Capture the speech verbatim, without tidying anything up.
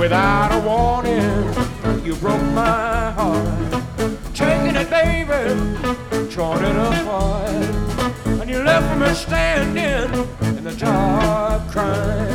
without a warning. You broke my heart, taking it, baby, torn it apart, and you left me standing in the dark crying.